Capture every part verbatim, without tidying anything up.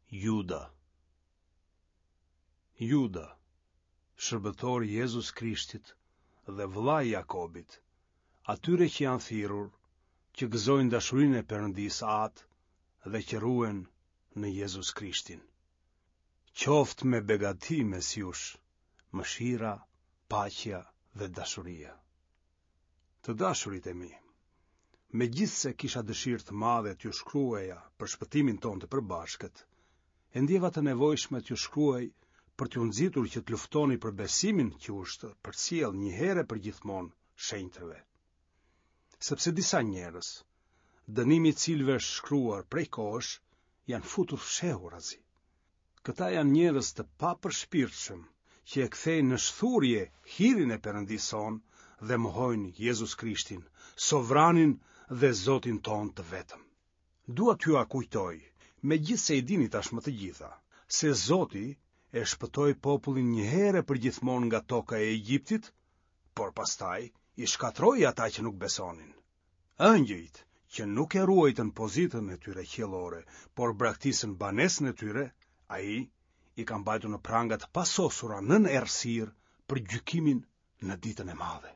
Juda. Juda, shërbëtori Jezus Krishtit dhe vëlla i Jakobit, atyre që janë thirrur, që gëzojnë dashurinë e Perëndisë atë dhe që ruhen në Jezus Krishtin. Qoftë me begati mes jush, mëshira, paqja dhe dashuria. Të dashurit e mi, megjithse kisha dëshirë të madhe t'ju shkruaja për shpëtimin ton të përbashkët, e ndjeva të nevojshme t'ju shkruaj për t'ju nxitur që të luftoni për besimin që u është përcjell një herë për gjithmonë shenjtëve. Sepse disa njerëz, dënimi i cilëve është shkruar prej kohësh, janë futur fshehur azi. Këta janë njerëz të papërshpirtshëm që e kthejnë në shthurje hirin e Perëndisë son dhe mohojnë Jezus Krishtin, Sovranin dhe Zotin ton të vetëm. Dua t'ju kujtoj, megjithse i dini tashmë të gjitha, se Zoti e shpëtoi popullin një herë për gjithmonë nga toka e Egjiptit, por pastaj i shkatroi ata që nuk besonin. Ëngjëjt që nuk e ruajtën pozitën e tyre qiellore, por braktisën banesën e tyre, ai i ka mbajtur në pranga të pasosura nën errësirë për gjykimin në ditën e madhe.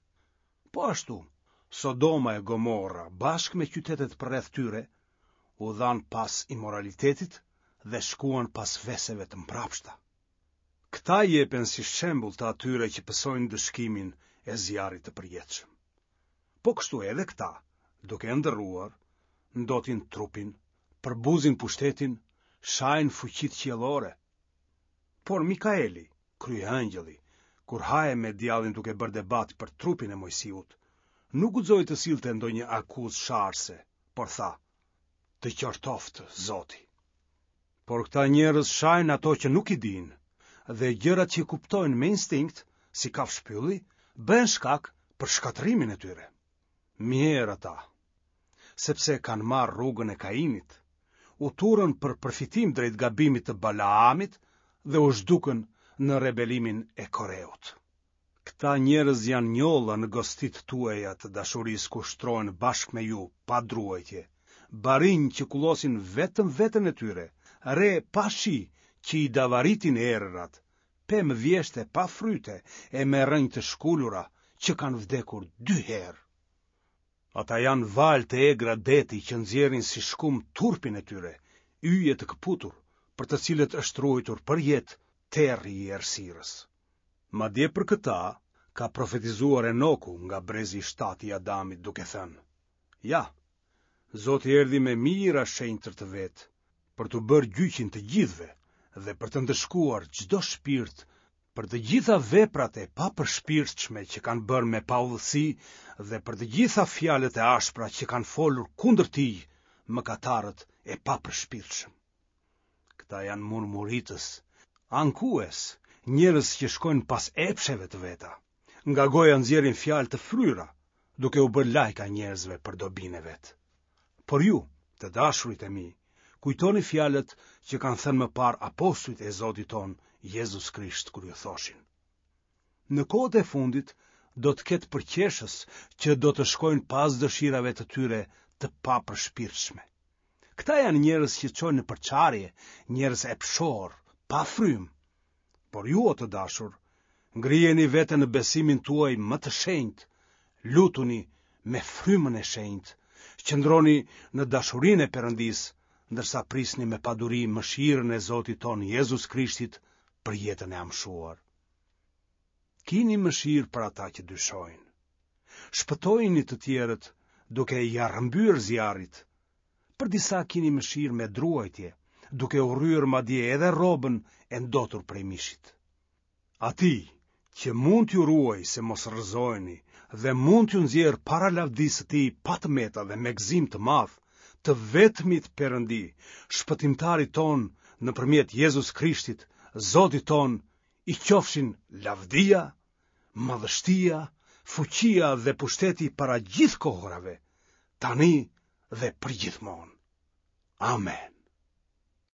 Po ashtu, Sodoma e Gomorra, bashkë me qytetet përreth tyre, u dhan pas imoralitetit dhe shkuan pas veseve të mbrapshta. Këta jepen si shembull të atyre që pësojnë dëshkimin e zjarrit të përjetshëm. Po kështu edhe këta, duke ndërruar, ndotin trupin, përbuzin pushtetin, shajnë fuqit qiellore. Por Mikaeli, kryeangjëlli, kur haje me djallin duke bërë debat për trupin e Mojsiut, nuk guxoi të sillte ndonjë akuzë sharse, por tha: "Të qortoftë Zoti." Por këta njerëz shajnë ato që nuk i dinë, dhe gjërat që kuptojnë me instinkt, si kafshpylli, bëhen shkak për shkatërimin e tyre. Mirë ata, sepse kanë marrë rrugën e Kainit, u turën për përfitim drejt gabimit të Balaamit dhe u zhdukën në rebelimin e Koreut. Këta njerëz janë njolla në gostit tuaja të dashurisë ku shtrohen bashkë me ju pa druajtje, barinj që kullosin vetëm veten e tyre, re pa shi që i davaritin erërat, pemë vjeshte pa fryte e me rënjë të shkullura që kanë vdekur dy herë. Ata janë valë të egra deti që nxjerrin si shkum turpin e tyre, yje të këputur, për të cilët është ruajtur për jetë terri i errësirës. Madje për këta ka profetizuar Enoku nga brezi i shtatë i Adamit duke thënë: "Ja, Zoti erdhi me mira shenjtër të vet, për të bërë gjyqin të gjithëve dhe për të ndëshkuar çdo shpirt për të gjitha veprat e papërshpirtshme që kanë bërë me paullësi dhe për të gjitha fjalët e ashpra që kanë folur kundër tij, mëkatarët e papërshpirtshëm." Këta janë murmuritës, ankues, njerëz që shkojnë pas epsheve të veta, nga goja nxjerrin fjalë të fryra, duke u bërë lajka njerëzve për dobinë e vet. Por ju, të dashurit e mi, kujtoni fjalët që kanë thënë më parë apostujt e Zotit ton Jezus Krisht kur ju thoshin: "Në kohët e fundit do të ketë përqeshës që do të shkojnë pas dëshirave të tyre të papërshpirtshme." Këta janë njerëz që çojnë në përçarje, njerëz epshor, pa frym. Por ju, o të dashur, ngrijeni veten në besimin tuaj më të shenjtë, lutuni me frymën e shenjtë, qëndroni në dashurinë e Perëndisë, ndërsa prisni me paduri mëshirën e Zotit ton Jezus Krishtit për jetën e amshuar. Kini mëshirë për ata që dyshojnë. Shpëtojini të tjerët duke i arrëmbyer zjarrit. Për disa kini mëshirë me druajtje, duke u rryer madje edhe rrobën e ndotur prej mishit. Ati që mund t'ju ruaj se mos rrëzojeni dhe mund t'ju nxjerr para lavdisë së tij pa të meta dhe me gëzim të madh, të vetmit Perëndi, shpëtimtarit ton nëpërmjet Jezus Krishtit, Zotit ton, i qofshin lavdia, madhështia, fuqia dhe pushteti para gjithë kohërave, tani dhe përgjithmonë. Amen.